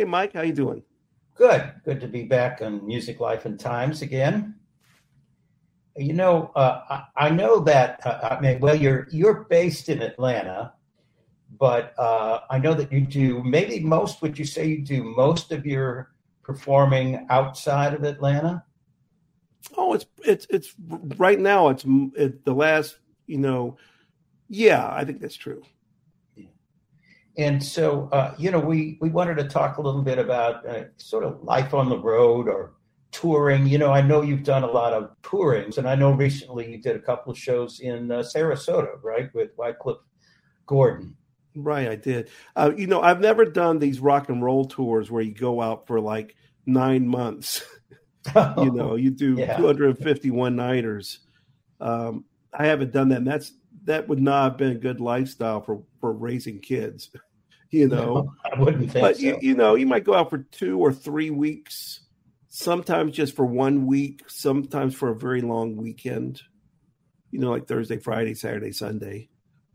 Hey, Mike, how you doing? Good. Good to be back on Music Life and Times again. I know that well, you're based in Atlanta, but I know that you do maybe most. Would you say you do most of your performing outside of Atlanta? Oh, it's right now. The last, yeah, I think that's true. And so, we wanted to talk a little bit about sort of life on the road or touring. I know you've done a lot of tourings, and I know recently you did a couple of shows in Sarasota, right, with Wycliffe Gordon. Right, I did. I've never done these rock and roll tours where you go out for like 9 months. You do Yeah. 251 nighters. I haven't done that. And that would not have been a good lifestyle for raising kids, No, I wouldn't think But so. you might go out for 2 or 3 weeks, sometimes just for 1 week, sometimes for a very long weekend. Like Thursday, Friday, Saturday, Sunday.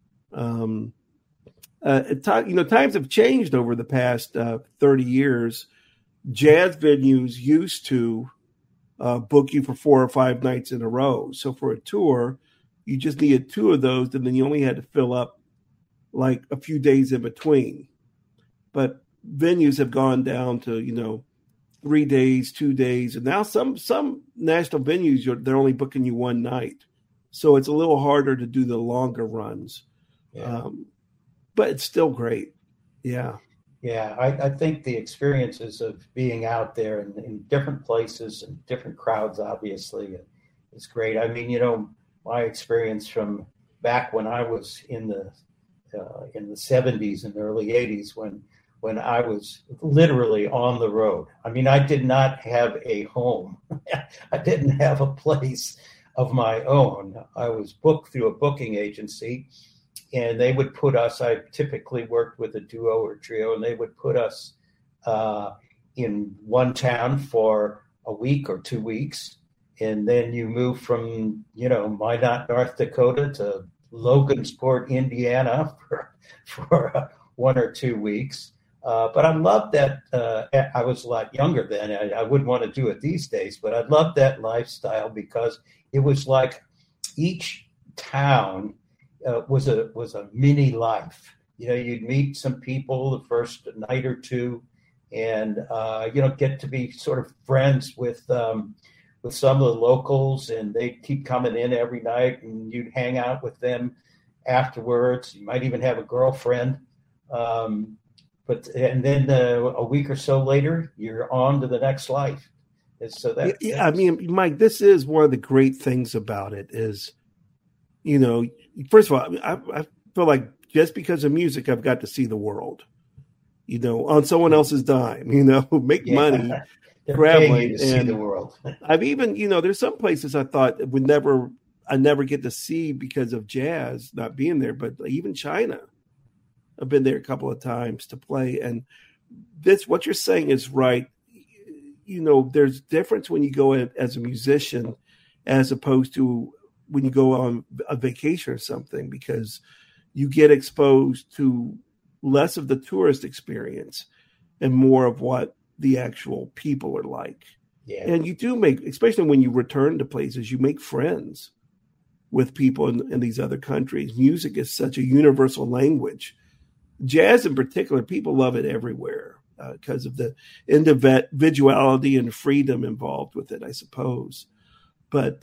Times have changed over the past 30 years. Jazz venues used to book you for 4 or 5 nights in a row. So for a tour, you just needed 2 of those, and then you only had to fill up like a few days in between. But venues have gone down to 3 days, 2 days, and now some national venues they're only booking you one night, so it's a little harder to do the longer runs. Yeah. But it's still great. Yeah. Yeah, I think the experiences of being out there in different places and different crowds, obviously, is great. I mean, my experience from back when I was in the '70s and early '80s, when I was literally on the road. I mean, I did not have a home. I didn't have a place of my own. I was booked through a booking agency, and they would put us, I typically worked with a duo or trio, and they would put us in one town for a week or 2 weeks. And then you move from, Minot, North Dakota to Logansport, Indiana for 1 or 2 weeks. But I loved that. I was a lot younger then. I wouldn't want to do it these days, but I loved that lifestyle because it was like each town was a mini life. You'd meet some people the first night or two, and get to be sort of friends with some of the locals, and they'd keep coming in every night, and you'd hang out with them afterwards. You might even have a girlfriend, and then a week or so later, you're on to the next life. And so I mean, Mike, this is one of the great things about it is, first of all, I feel like just because of music, I've got to see the world, on someone else's dime, make money. They're traveling paying you to see the world. I've even, there's some places I thought I never get to see because of jazz not being there, but even China, I've been there a couple of times to play. And what you're saying is right. There's difference when you go as a musician as opposed to when you go on a vacation or something, because you get exposed to less of the tourist experience and more of what the actual people are like. Yeah. And you do make, especially when you return to places, you make friends with people in these other countries. Music is such a universal language. Jazz in particular, people love it everywhere because of the individuality and freedom involved with it, I suppose. But,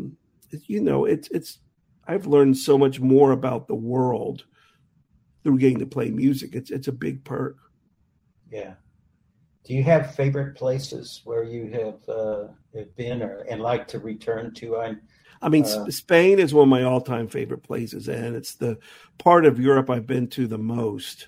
I've learned so much more about the world through getting to play music. It's a big perk. Yeah. Do you have favorite places where you have been and like to return to? Spain is one of my all-time favorite places, and it's the part of Europe I've been to the most.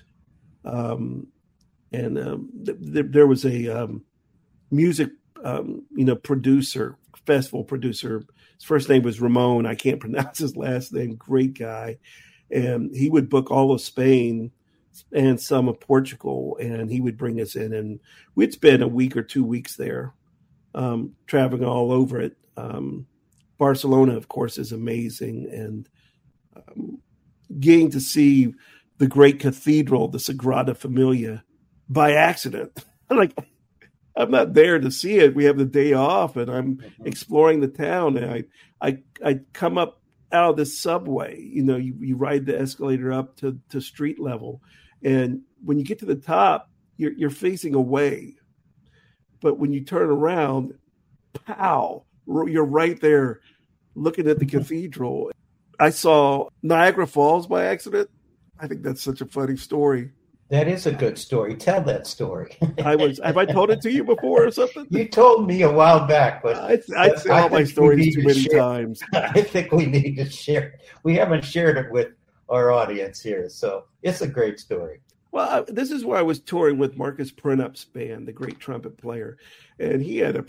There was a music, producer, festival producer. His first name was Ramon. I can't pronounce his last name. Great guy, and he would book all of Spain and some of Portugal, and he would bring us in, and we'd spend a week or 2 weeks there, traveling all over it. Barcelona, of course, is amazing, and getting to see the great cathedral, the Sagrada Familia, by accident. like, I'm not there to see it. We have the day off, and I'm exploring the town. And I come up out of the subway. You ride the escalator up to street level, and when you get to the top, you're facing away. But when you turn around, pow, you're right there looking at the cathedral. I saw Niagara Falls by accident. I think that's such a funny story. That is a good story. Tell that story. Have I told it to you before or something? You told me a while back, but I say all my stories too many times. I think we need to share it. We haven't shared it with our audience here, so it's a great story. Well, this is where I was touring with Marcus Prennup's band, the great trumpet player, and he had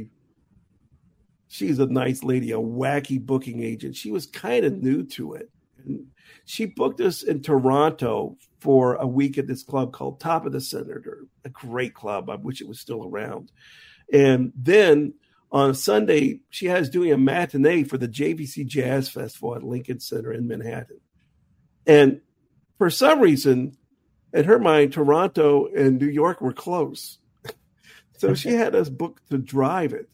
she's a nice lady, a wacky booking agent. She was kind of new to it. And she booked us in Toronto for a week at this club called Top of the Senator, a great club. I wish it was still around. And then on a Sunday, she has doing a matinee for the JVC Jazz Festival at Lincoln Center in Manhattan. And for some reason, in her mind, Toronto and New York were close. So she had us booked to drive it.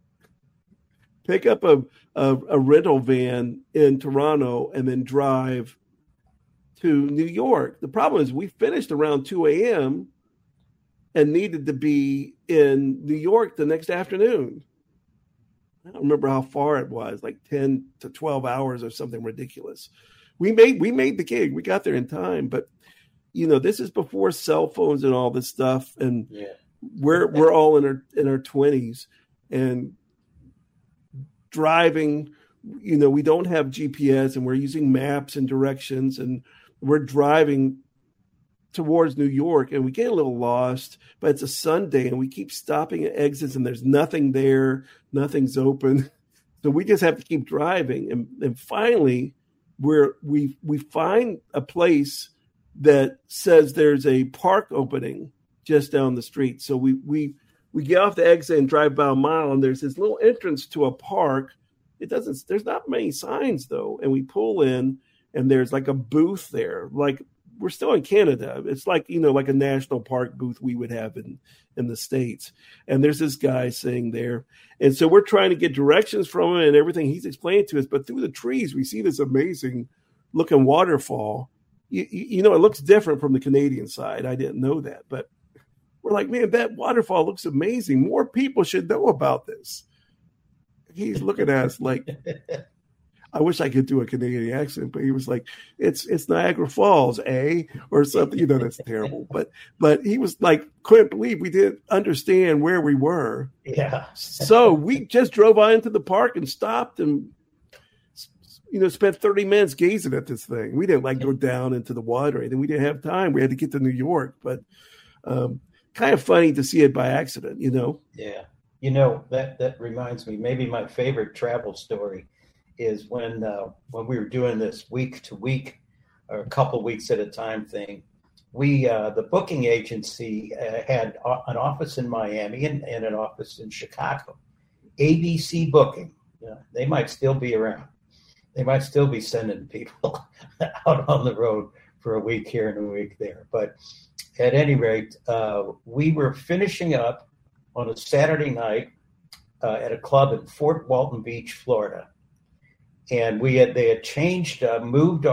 Pick up a rental van in Toronto and then drive to New York. The problem is we finished around 2 a.m. and needed to be in New York the next afternoon. I don't remember how far it was, like 10 to 12 hours or something ridiculous. We made the gig. We got there in time, but this is before cell phones and all this stuff, and we're all in our 20s and driving. We don't have GPS, and we're using maps and directions, and we're driving towards New York, and we get a little lost, but it's a Sunday and we keep stopping at exits and there's nothing there, nothing's open. So we just have to keep driving. And finally we find a place that says there's a park opening just down the street. So we get off the exit and drive about a mile, and there's this little entrance to a park. There's not many signs though. And we pull in and there's like a booth there. Like, we're still in Canada. It's like, like a national park booth we would have in the States. And there's this guy sitting there. And so we're trying to get directions from him and everything he's explaining to us. But through the trees, we see this amazing looking waterfall. It looks different from the Canadian side. I didn't know that. But we're like, man, that waterfall looks amazing. More people should know about this. He's looking at us like, I wish I could do a Canadian accent, but he was like, it's Niagara Falls, eh? Or something, that's terrible. But he was like, couldn't believe we didn't understand where we were. Yeah. So we just drove on into the park and stopped and, spent 30 minutes gazing at this thing. We didn't go down into the water or anything. We didn't have time. We had to get to New York, but kind of funny to see it by accident, Yeah. That reminds me, maybe my favorite travel story is when we were doing this week to week or a couple weeks at a time thing. We the booking agency had an office in Miami and an office in Chicago. ABC Booking, they might still be around. They might still be sending people out on the road for a week here and a week there. But at any rate, we were finishing up on a Saturday night at a club in Fort Walton Beach, Florida. And they had changed, moved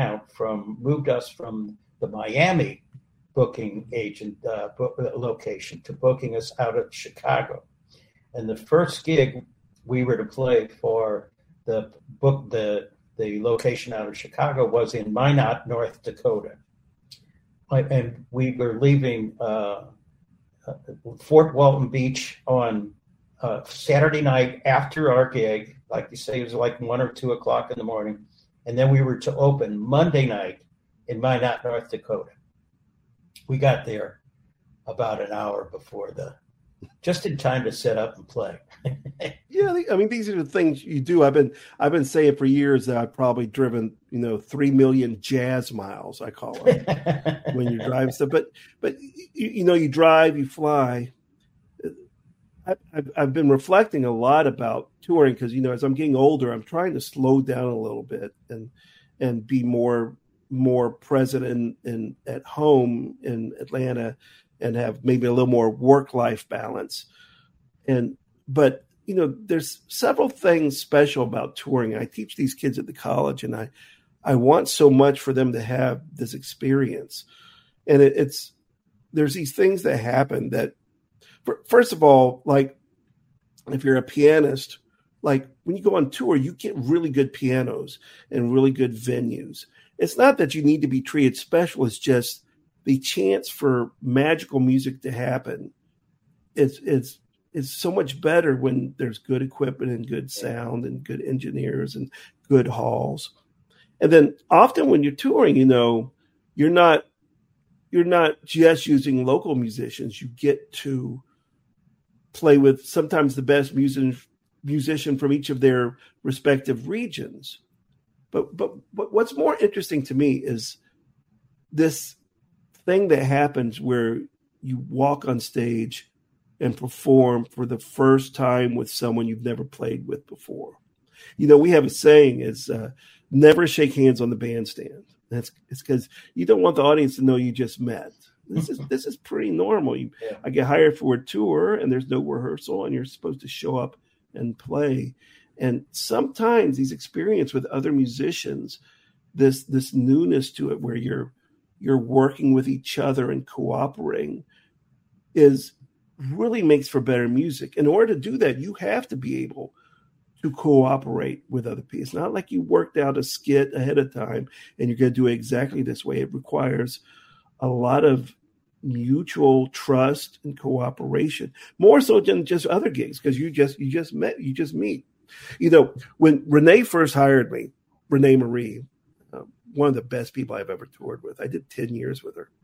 us from the Miami booking agent location to booking us out of Chicago. And the first gig we were to play for the location out of Chicago was in Minot, North Dakota. And we were leaving Fort Walton Beach on Saturday night after our gig. Like you say, it was like 1 or 2 o'clock in the morning. And then we were to open Monday night in Minot, North Dakota. We got there about an hour before just in time to set up and play. Yeah, these are the things you do. I've been saying for years that I've probably driven, 3 million jazz miles, I call it, when you're driving stuff. But you drive, you fly. I've been reflecting a lot about touring because, as I'm getting older, I'm trying to slow down a little bit and be more present in at home in Atlanta. and have maybe a little more work-life balance. But there's several things special about touring. I teach these kids at the college, and I want so much for them to have this experience. And there's these things that happen that, first of all, like if you're a pianist, like when you go on tour, you get really good pianos and really good venues. It's not that you need to be treated special. It's just the chance for magical music to happen. It's so much better when there's good equipment and good sound and good engineers and good halls. And then often when you're touring, you're not just using local musicians. You get to play with sometimes the best musician from each of their respective regions. But what's more interesting to me is this thing that happens where you walk on stage and perform for the first time with someone you've never played with before. We have a saying is never shake hands on the bandstand. It's because you don't want the audience to know you just met. This is pretty normal. I get hired for a tour and there's no rehearsal and you're supposed to show up and play. And sometimes these experiences with other musicians, this newness to it where you're working with each other and cooperating really makes for better music. In order to do that, you have to be able to cooperate with other people. It's not like you worked out a skit ahead of time and you're going to do it exactly this way. It requires a lot of mutual trust and cooperation, more so than just other gigs, because you just meet. When Renee first hired me, Renee Marie, one of the best people I've ever toured with. I did 10 years with her.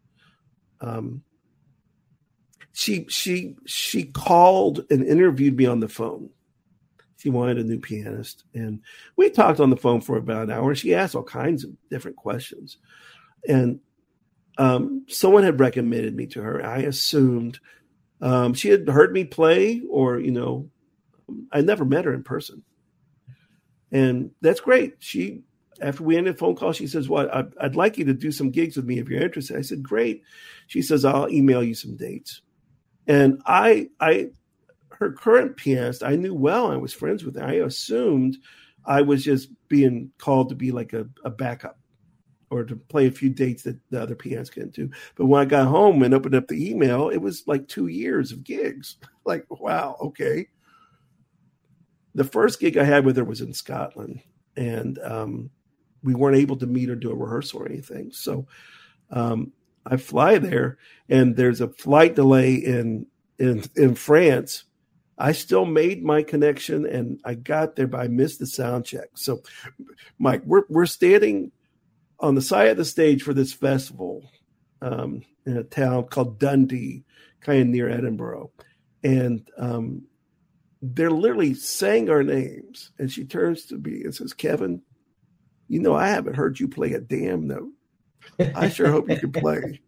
She called and interviewed me on the phone. She wanted a new pianist, and we talked on the phone for about an hour. She asked all kinds of different questions, and someone had recommended me to her. I assumed she had heard me play, or I never met her in person, and that's great. After we ended the phone call, she says, "Well, I'd like you to do some gigs with me if you're interested." I said, "Great." She says, "I'll email you some dates." And her current pianist, I knew well. I was friends with her. I assumed I was just being called to be like a backup or to play a few dates that the other pianists couldn't do. But when I got home and opened up the email, it was like 2 years of gigs. Like, wow, okay. The first gig I had with her was in Scotland, and we weren't able to meet or do a rehearsal or anything. So I fly there, and there's a flight delay in France. I still made my connection, and I got there, but I missed the sound check. So, Mike, we're standing on the side of the stage for this festival in a town called Dundee, kind of near Edinburgh, and they're literally saying our names. And she turns to me and says, "Kevin, I haven't heard you play a damn note. I sure hope you can play."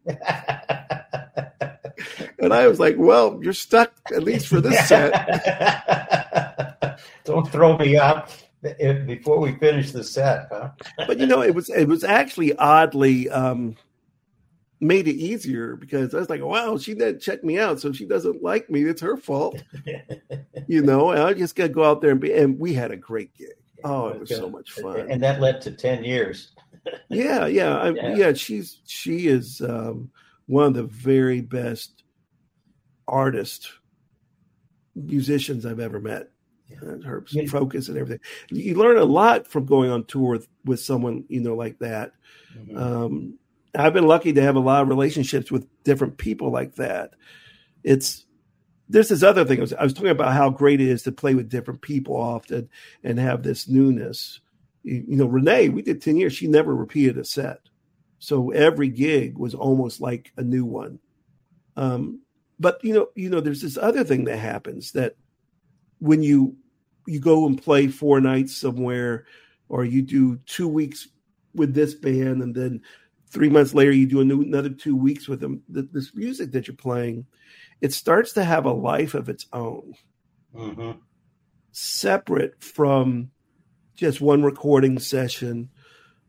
And I was like, "Well, you're stuck, at least for this set." Don't throw me out before we finish the set, huh? But it was actually oddly made it easier, because I was like, "Wow, she didn't check me out, so if she doesn't like me, it's her fault." And I just got to go out there and we had a great gig. Oh, it was so much fun, and that led to 10 years. Yeah. She is one of the very best musicians I've ever met. Her focus and everything. You learn a lot from going on tour with someone like that. Mm-hmm. I've been lucky to have a lot of relationships with different people like that. There's this other thing. I was talking about how great it is to play with different people often and have this newness. Renee, we did 10 years. She never repeated a set. So every gig was almost like a new one. But there's this other thing that happens, that when you go and play 4 nights somewhere, or you do 2 weeks with this band, and then 3 months later you do another 2 weeks with them, this music that you're playing, it starts to have a life of its own, mm-hmm. separate from just one recording session.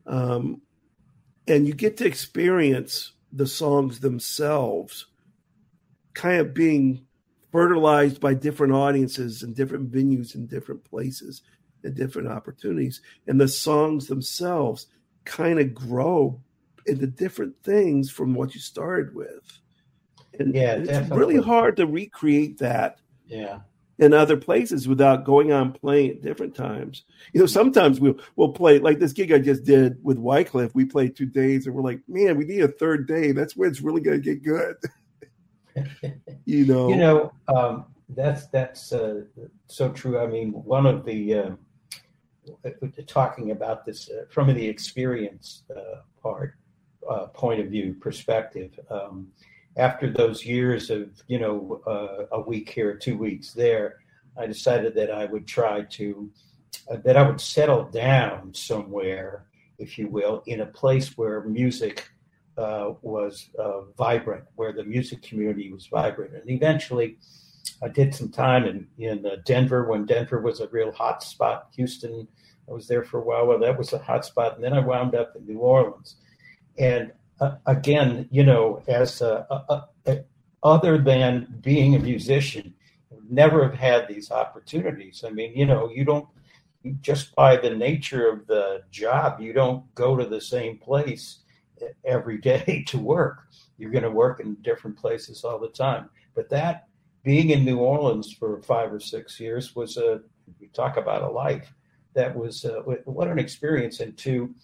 And you get to experience the songs themselves kind of being fertilized by different audiences and different venues and different places and different opportunities. And the songs themselves kind of grow into different things from what you started with. And it's definitely really hard to recreate that Yeah. in other places without going on playing at different times. Sometimes we'll play like this gig I just did with Wycliffe. We played 2 days and we're like, man, we need a third day. That's where it's really going to get good. That's so true. I mean, one of the talking about this from the experience point of view perspective. After those years of a week here, 2 weeks there, I decided that I would that I would settle down somewhere, if you will, in a place where music was vibrant, where the music community was vibrant. And eventually I did some time in Denver when Denver was a real hot spot. Houston, I was there for a while. Well, that was a hot spot. And then I wound up in New Orleans. And again, as other than being a musician, never have had these opportunities. I mean, just by the nature of the job, you don't go to the same place every day to work. You're going to work in different places all the time. But that being in New Orleans for 5 or 6 years was we talk about a life. That was what an experience, and to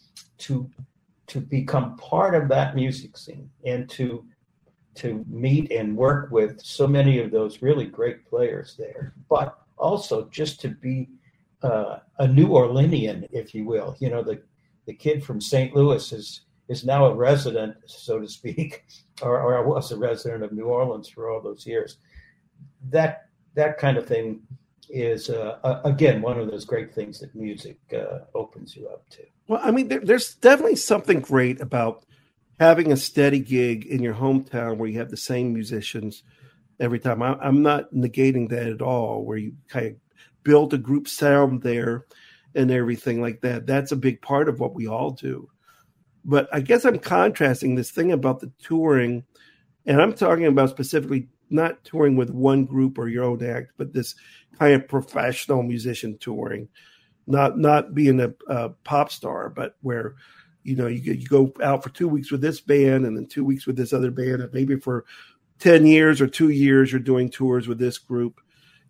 become part of that music scene and to meet and work with so many of those really great players there, but also just to be a New Orleanian, if you will. The kid from St. Louis is now a resident, so to speak, or I was a resident of New Orleans for all those years. That kind of thing is, again, one of those great things that music opens you up to. Well, I mean, there's definitely something great about having a steady gig in your hometown where you have the same musicians every time. I'm not negating that at all, where you kind of build a group sound there and everything like that. That's a big part of what we all do. But I guess I'm contrasting this thing about the touring, and I'm talking about specifically not touring with one group or your own act, but this kind of professional musician touring. Not being a pop star, but where, you go out for 2 weeks with this band and then 2 weeks with this other band, and maybe for 10 years or 2 years, you're doing tours with this group,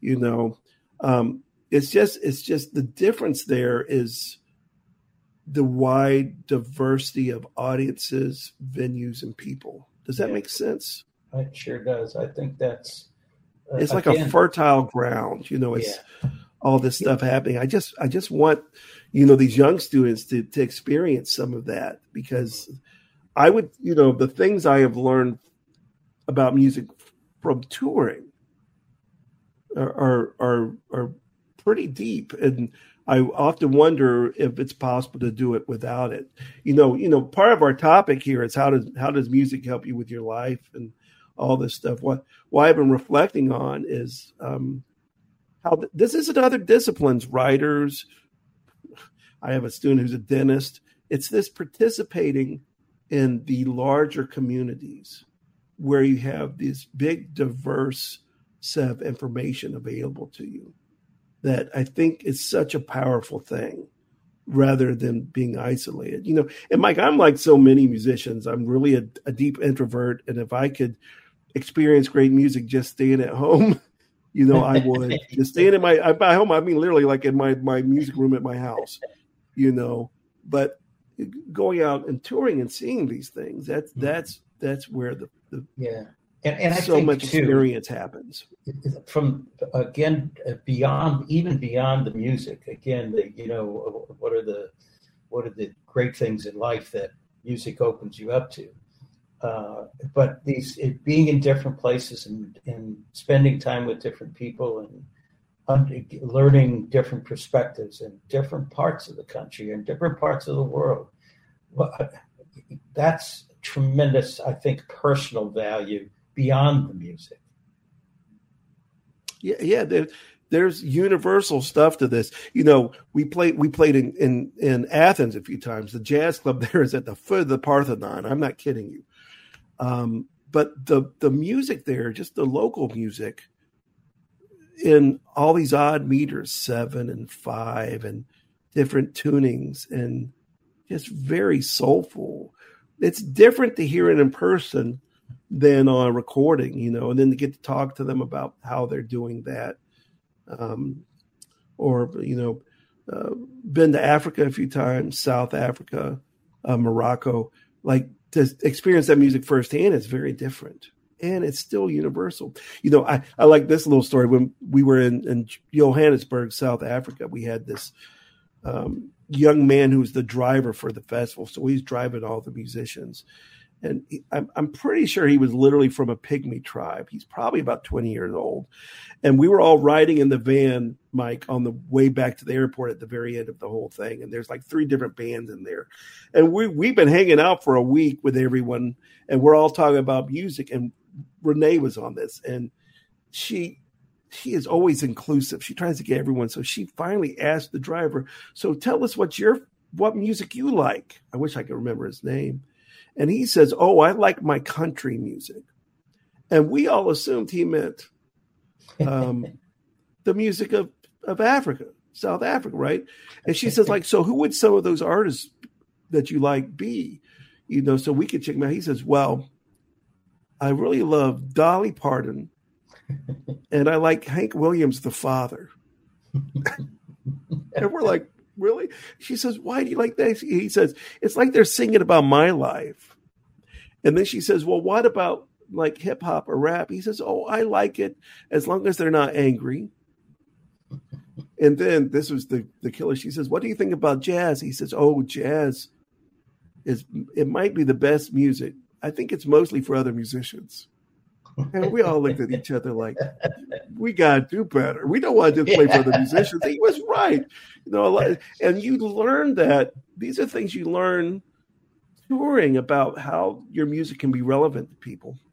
it's just the difference there is the wide diversity of audiences, venues, and people. Does that make sense? It sure does. I think that's, it's like a fertile ground, it's all this stuff happening. I just want, these young students to experience some of that, because I would, the things I have learned about music from touring are pretty deep. And I often wonder if it's possible to do it without it. Part of our topic here is how does music help you with your life and all this stuff. What I've been reflecting on is how this is in other disciplines, writers. I have a student who's a dentist. It's this participating in the larger communities where you have this big, diverse set of information available to you that I think is such a powerful thing rather than being isolated. And Mike, I'm like so many musicians. I'm really a deep introvert. And if I could experience great music just staying at home, I would. Just staying in my home. I mean, literally like in my music room at my house, but going out and touring and seeing these things, that's where the and I so think much too, experience happens from, again, beyond the music. Again, what are the great things in life that music opens you up to? But being in different places and spending time with different people and learning different perspectives in different parts of the country and different parts of the world, that's tremendous, I think, personal value beyond the music. Yeah. There's universal stuff to this. We played in Athens a few times. The jazz club there is at the foot of the Parthenon. I'm not kidding you. but the music there, just the local music, in all these odd meters, 7 and 5, and different tunings, and just very soulful. It's different to hear it in person than on a recording, and then to get to talk to them about how they're doing that. Been to Africa a few times, South Africa, Morocco. Like, to experience that music firsthand is very different, and it's still universal. I like this little story. When we were in Johannesburg, South Africa, we had this young man who was the driver for the festival. So he's driving all the musicians. And I'm pretty sure he was literally from a pygmy tribe. He's probably about 20 years old. And we were all riding in the van, Mike, on the way back to the airport at the very end of the whole thing. And there's like 3 different bands in there. And we've been hanging out for a week with everyone. And we're all talking about music. And Renee was on this. And she is always inclusive. She tries to get everyone. So she finally asked the driver, so tell us what music you like. I wish I could remember his name. And he says, oh, I like my country music. And we all assumed he meant the music of Africa, South Africa, right? And she says, like, so who would some of those artists that you like be? So we could check them out. He says, well, I really love Dolly Parton, and I like Hank Williams, the father. And we're like, really? She says, why do you like that? He says, it's like they're singing about my life. And then she says, well, what about like hip hop or rap? He says, oh, I like it as long as they're not angry. And then this was the killer. She says, what do you think about jazz? He says, oh, jazz it might be the best music. I think it's mostly for other musicians. And we all looked at each other like, we got to do better. We don't want to just play for other musicians. He was right. And you learn that these are things you learn touring, about how your music can be relevant to people.